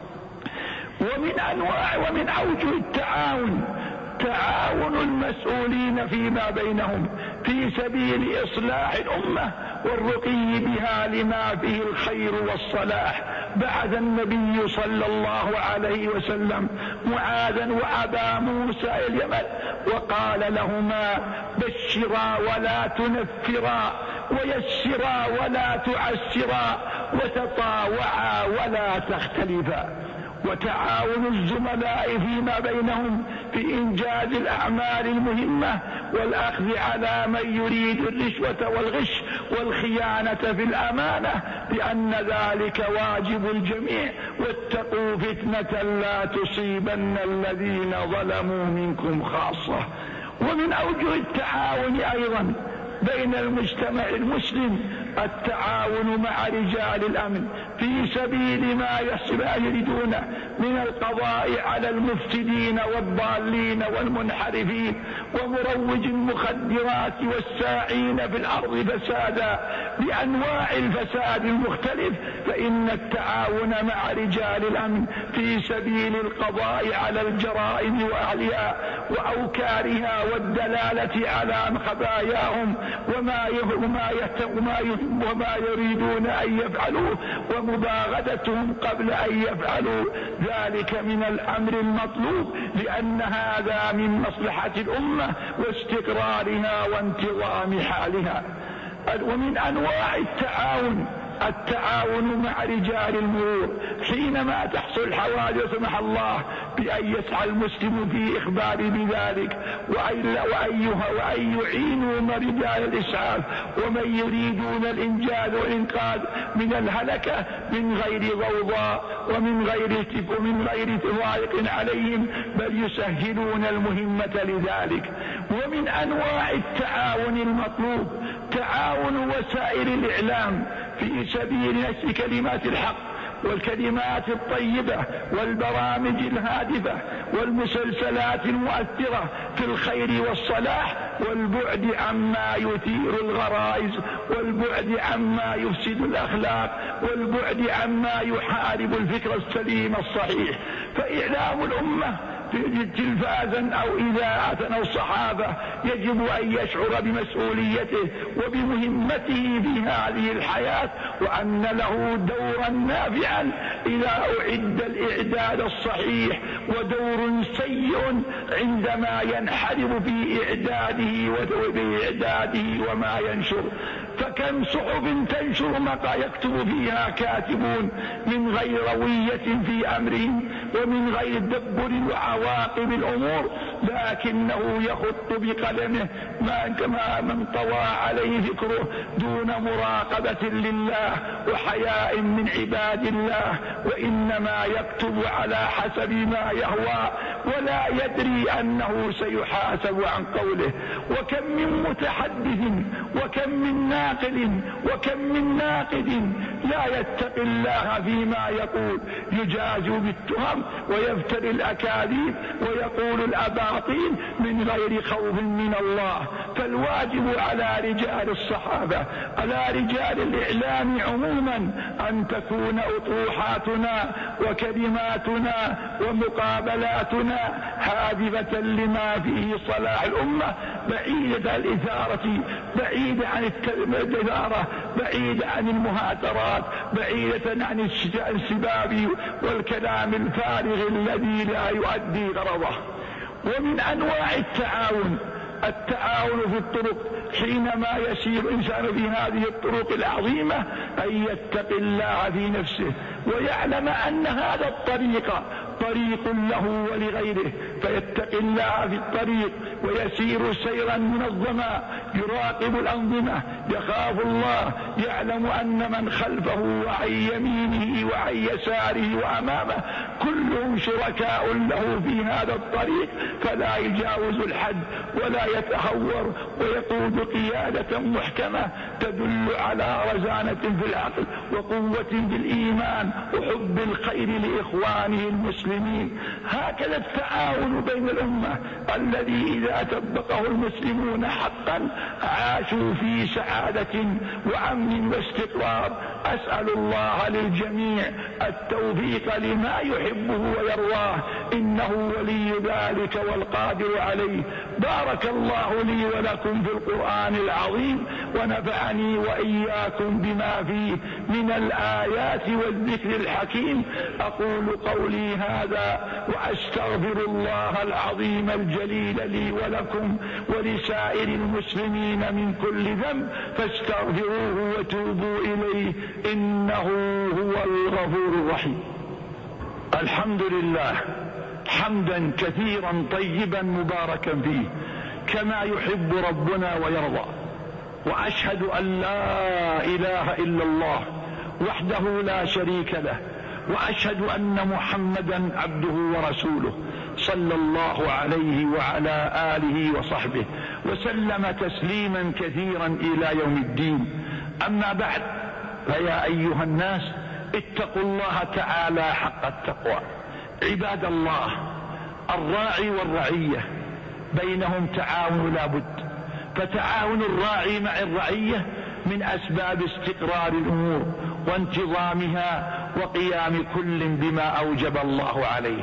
ومن أنواع ومن أوجه التعاون تعاون المسؤولين فيما بينهم في سبيل إصلاح الأمة والرقي بها لما فيه الخير والصلاح. بعث النبي صلى الله عليه وسلم معاذا وأبا موسى اليمن وقال لهما: بشرا ولا تنفرا ويسرا ولا تعسرا وتطاوعا ولا تختلفا. وتعاون الزملاء فيما بينهم في إنجاز الأعمال المهمة والأخذ على من يريد الرشوة والغش والخيانة في الأمانة، لأن ذلك واجب الجميع. واتقوا فتنة لا تصيبن الذين ظلموا منكم خاصة. ومن أوجه التعاون أيضا بين المجتمع المسلم التعاون مع رجال الأمن في سبيل ما يريدون من القضاء على المفسدين والضالين والمنحرفين ومروج المخدرات والساعين في الأرض فسادا بأنواع الفساد المختلف. فإن التعاون مع رجال الأمن في سبيل القضاء على الجرائم وأهلها وأوكارها والدلالة على خباياهم وما وما وما يريدون أن يفعلوه ومباغتتهم قبل أن يفعلوا ذلك من الأمر المطلوب، لأن هذا من مصلحة الأمة واستقرارها وانتظام حالها. ومن أنواع التعاون التعاون مع رجال المرور حينما تحصل الحوادث سمح الله بأن يسعى المسلم في إخبار بذلك وأن يعينوا رجال الإسعاف ومن يريدون الإنجاز والإنقاذ من الهلكة من غير ضوضاء ومن غير ومن غير ضائق عليهم، بل يسهلون المهمة لذلك. ومن أنواع التعاون المطلوب والتعاون وسائر الإعلام في سبيل نشر كلمات الحق والكلمات الطيبة والبرامج الهادفة والمسلسلات المؤثرة في الخير والصلاح، والبعد عما يثير الغرائز، والبعد عما يفسد الأخلاق، والبعد عما يحارب الفكر السليم الصحيح. فإعلام الأمة تلفازا أو إذاعة أو صحافة يجب أن يشعر بمسؤوليته وبمهمته في هذه الحياة، وأن له دورا نافعا إذا أعد الإعداد الصحيح، ودور سيء عندما ينحرف في إعداده وبإعداده وما ينشر. فكم صحف تنشر ما يكتب فيها كاتبون من غير روية في أمرهم ومن غير تدبر وعواقب الأمور، لكنه يخط بقلمه ما كما من طوى عليه ذكره دون مراقبة لله وحياء من عباد الله، وإنما يكتب على حسب ما يهوى ولا يدري أنه سيحاسب عن قوله. وكم من متحدث وكم من ناقل وكم من ناقد لا يتقي الله فيما يقول، يجاز بالتهم ويفتري الأكاذيب ويقول الأباطيل من غير خوف من الله. فالواجب على رجال الصحابة على رجال الإعلام عموما أن تكون أطروحاتنا وكلماتنا ومقابلاتنا هادفة لما فيه صلاح الأمة، بعيدة عن الإثارة، بعيدة عن الإثارة، بعيدة عن المهاترات، بعيدة عن السباب والكلام الفارغ الذي لا يؤدي غرضه. ومن أنواع التعاون التعاون في الطرق، حينما يسير الإنسان في هذه الطرق العظيمة أن يتقي الله في نفسه ويعلم أن هذا الطريق طريق له ولغيره، فيتقي الله في الطريق ويسير سيرا منظما، يراقب الأنظمة، يخاف الله، يعلم أن من خلفه وعن يمينه وعن يساره وأمامه كلهم شركاء له في هذا الطريق، فلا يجاوز الحد ولا يتهور، ويقود قيادة محكمة تدل على رزانة في العقل وقوة في الإيمان وحب الخير لإخوانه المسلمين. هكذا التعاون بين الأمة الذي إذا طبقه المسلمون حقا عاشوا في سعادة وأمن واستقرار. أسأل الله للجميع التوفيق لما يحبه ويرضاه، إنه ولي ذلك والقادر عليه. بارك الله لي ولكم في القرآن العظيم، ونفعني وإياكم بما فيه من الآيات والذكر الحكيم. أقول قولي هذا وأستغفر الله العظيم الجليل لي ولكم ولسائر المسلمين من كل ذنب، فاستغفروه وتوبوا إليه إنه هو الغفور الرحيم. الحمد لله حمدا كثيرا طيبا مباركا فيه كما يحب ربنا ويرضى، وأشهد أن لا إله إلا الله وحده لا شريك له، وأشهد أن محمدا عبده ورسوله صلى الله عليه وعلى آله وصحبه وسلم تسليما كثيرا إلى يوم الدين. أما بعد، فيا أيها الناس اتقوا الله تعالى حق التقوى. عباد الله، الراعي والرعية بينهم تعاون لا بد، فتعاون الراعي مع الرعية من أسباب استقرار الأمور وانتظامها وقيام كل بما أوجب الله عليه.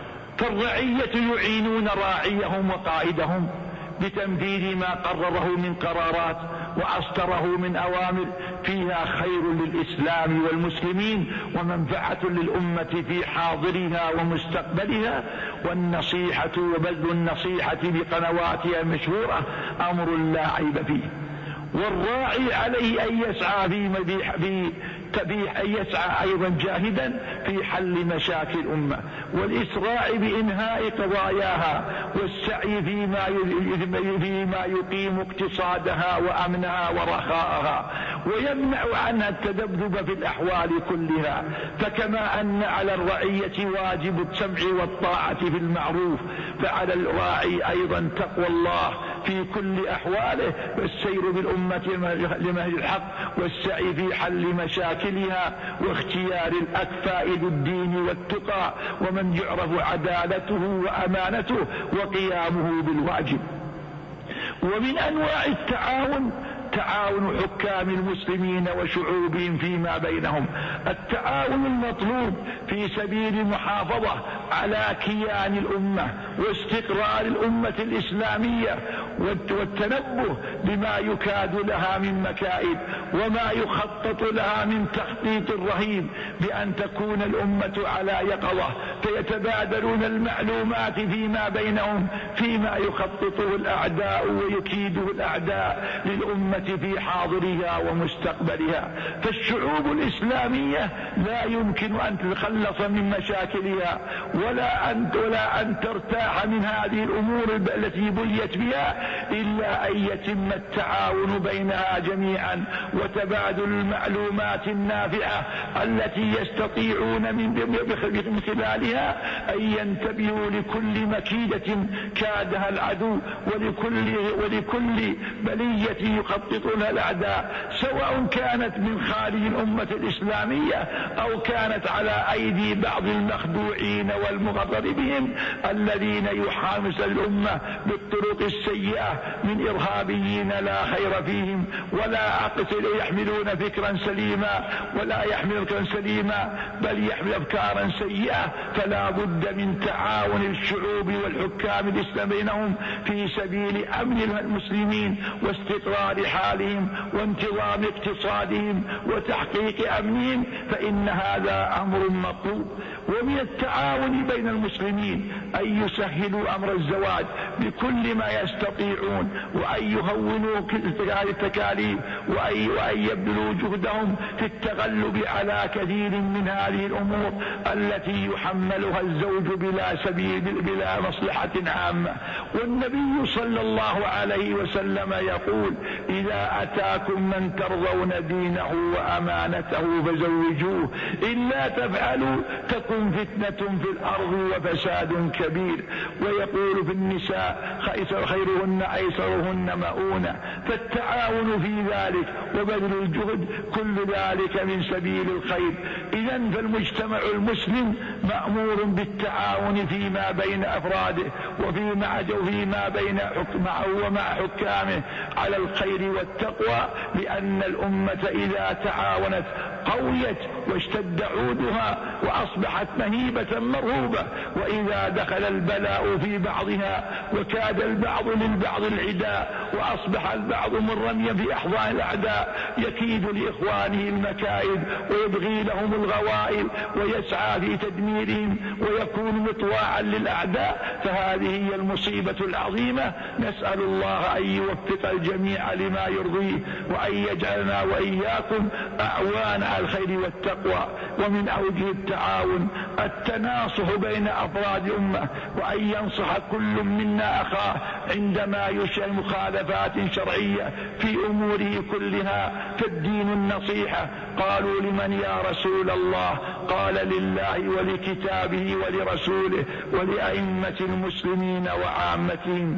فالرعية يعينون راعيهم وقائدهم بتنفيذ ما قرره من قرارات وأصدره من أوامر فيها خير للإسلام والمسلمين ومنفعة للأمة في حاضرها ومستقبلها، والنصيحة وبذل النصيحة بقنواتها المشهورة أمر لا عيب فيه. والراعي عليه أن يسعى في تبيح أن يسعى أيضا جاهدا في حل مشاكل الأمة والإسراع بإنهاء قضاياها والسعي فيما فيما يقيم اقتصادها وأمنها ورخاءها ويمنع عنها التذبذب في الأحوال كلها. فكما أن على الرعية واجب السمع والطاعة في المعروف، فعلى الراعي أيضا تقوى الله في كل أحواله، والسير بالأمة لمهج الحق والسعي في حل مشاكلها واختيار الأكفاء للدين والتقى، ومن يعرف عدالته وأمانته وقيامه بالواجب. ومن أنواع التعاون تعاون حكام المسلمين وشعوبهم فيما بينهم، التعاون المطلوب في سبيل المحافظة على كيان الأمة واستقرار الأمة الإسلامية والتنبه بما يكاد لها من مكائد وما يخطط لها من تخطيط رهيب، بأن تكون الأمة على يقظة فيتبادلون المعلومات فيما بينهم فيما يخططه الأعداء ويكيده الأعداء للأمة في حاضرها ومستقبلها. فالشعوب الإسلامية لا يمكن أن تتخلص من مشاكلها ولا أن, ولا أن ترتاح من هذه الأمور التي بليت بها إلا أن يتم التعاون بينها جميعا وتبادل المعلومات النافعة التي يستطيعون من خلالها أن ينتبهوا لكل مكيدة كادها العدو ولكل, ولكل بلية يخططونها الأعداء، سواء كانت من خارج الأمة الإسلامية أو كانت على أيدي بعض المخدوعين والمغرر بهم الذين يحامس الأمة بالطرق السيئة من إرهابيين لا خير فيهم ولا عقل يحملون فكرا سليما ولا يحمل فكرا سليما بل يحمل أفكارا سيئة. فلا بد من تعاون الشعوب والحكام الإسلام بينهم في سبيل أمن المسلمين واستقرار حالهم وانتظام اقتصادهم وتحقيق أمنهم، فإن هذا أمر مطلوب. ومن التعاون بين المسلمين أن يسهلوا أمر الزواج بكل ما يستطيعون وأن يهونوا التكاليف وأن يبذلوا جهدهم في التغلب على كثير من هذه الأمور التي يحملها الزوج بلا سبيل بلا مصلحة عامة. والنبي صلى الله عليه وسلم يقول: إذا أتاكم من ترضون دينه وأمانته فزوجوه، إلا تفعلوا تكن فتنة في الأرض وفساد كبير. ويقول في النساء: خيرهن أيسرهن مؤونة. فالتعاون في ذلك وبذل الجهد كل ذلك من سبيل الخير. إذن فالمجتمع المسلم مأمور بالتعاون فيما بين أفراده وفيما بين حكمه ومع حكامه على الخير والتقوى، لأن الأمة إذا تعاونت قويت واشتد عودها وأصبحت مهيبة مرهوبة. وإذا دخل البلاء في بعضها وكاد البعض للبعض العداء وأصبح البعض مرميا في أحضان الأعداء يكيد لإخوانه المكائد ويبغي لهم الغوائل ويسعى في تدميرهم ويكون مطواعا للأعداء، فهذه هي المصيبة العظيمة. نسأل الله أن يوفق الجميع لما يرضيه وأن يجعلنا وإياكم أعوان على الخير والتقوى. ومن أوجه التعاون التناصح بين أفراد الأمة، وأن ينصح كل منا أخاه عندما يشهد مخالفات شرعية في أموره كلها. فالدين النصيحة. قالوا: لمن يا رسول الله؟ قال: لله ولكتابه ولرسوله ولأئمة المسلمين وعامتهم.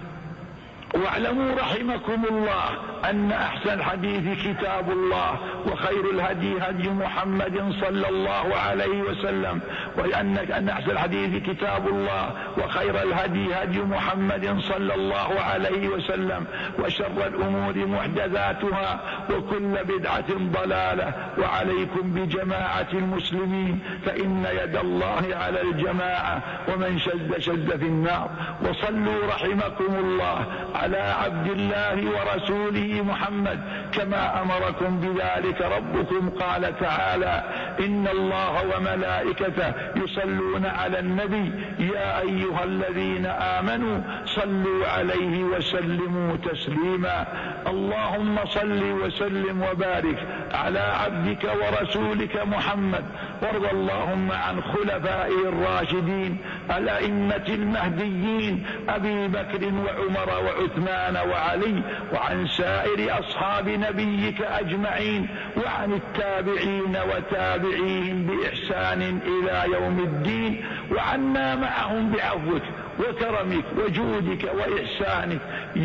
واعلموا رحمكم الله أن أحسن الحديث كتاب الله، وخير الهدي هدي محمد صلى الله عليه وسلم. وأن أن أحسن الحديث كتاب الله، وخير الهدي هدي محمد صلى الله عليه وسلم. وشر الأمور محدثاتها، وكل بدعة ضلالة. وعليكم بجماعة المسلمين، فإن يد الله على الجماعة، ومن شد شد في النار. وصلوا رحمكم الله على عبد الله ورسوله محمد كما أمركم بذلك ربكم. قال تعالى: إن الله وملائكته يصلون على النبي يا أيها الذين آمنوا صلوا عليه وسلموا تسليما. اللهم صل وسلم وبارك على عبدك ورسولك محمد، وارض اللهم عن خلفائه الراشدين الأئمة المهديين أبي بكر وعمر وعثمان وعلي، وعن سائر أصحاب نبيك أجمعين، وعن التابعين وتابعيهم بإحسان إلى يوم الدين، وعنا معهم بعفوك وكرمك وجودك وإحسانك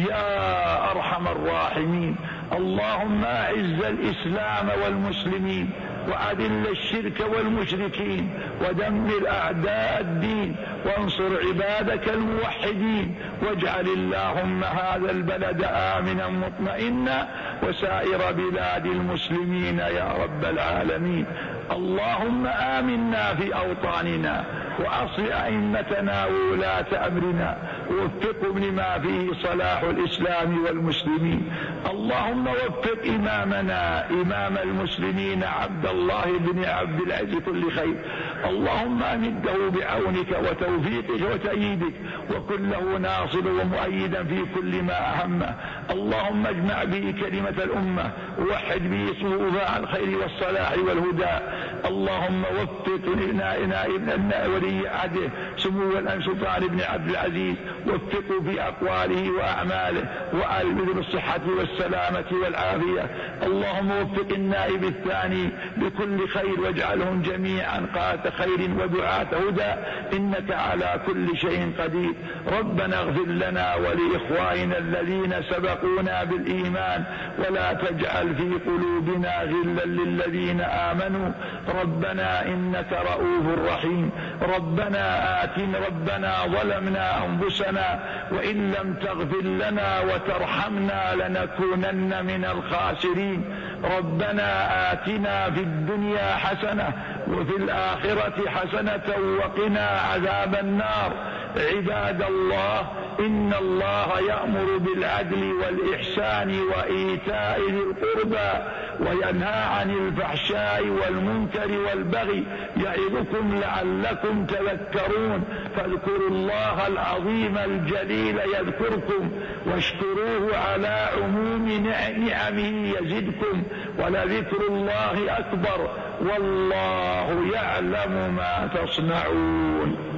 يا أرحم الراحمين. اللهم أعز الإسلام والمسلمين وأذل الشرك والمشركين ودمر أعداء الدين وانصر عبادك الموحدين، واجعل اللهم هذا البلد آمنا مطمئنا وسائر بلاد المسلمين يا رب العالمين. اللهم آمنا في أوطاننا وأصل أئمتنا وولاة أمرنا ووفقهم لما فيه صلاح الإسلام والمسلمين. اللهم وفق إمامنا إمام المسلمين عبد الله بن عبد العزيز كل خير. اللهم أمده بعونك وتوفيقك وتأييدك وكن له ناصر ومؤيدا في كل ما أهمه. اللهم اجمع به كلمة الأمة ووحد به صفوفها على الخير والصلاح والهدى. اللهم وفق نائبنا ولي عهده سمو الأمير سلطان بن عبد العزيز، وفقه في أقواله وأعماله وألبه بالصحة والسلامة والعافية. اللهم وفق النائب الثاني بكل خير واجعلهم جميعا قادة خير ودعاة هدى، إنك على كل شيء قدير. ربنا اغفر لنا ولإخواننا الذين سبقونا بالإيمان ولا تجعل في قلوبنا غلا للذين آمنوا ربنا إنك رؤوف رحيم. ربنا آتنا ربنا ظلمنا أنفسنا وإن لم تغفر لنا وترحمنا لنكونن من الخاسرين. ربنا آتنا في الدنيا حسنة وفي الآخرة حسنة وقنا عذاب النار. عباد الله، إن الله يأمر بالعدل والإحسان وإيتاء ذي القربى وينهى عن الفحشاء والمنكر والبغي يعظكم لعلكم تذكرون. فاذكروا الله العظيم الجليل يذكركم واشكروه على عموم نعمه يزدكم ولذكر الله أكبر والله يعلم ما تصنعون.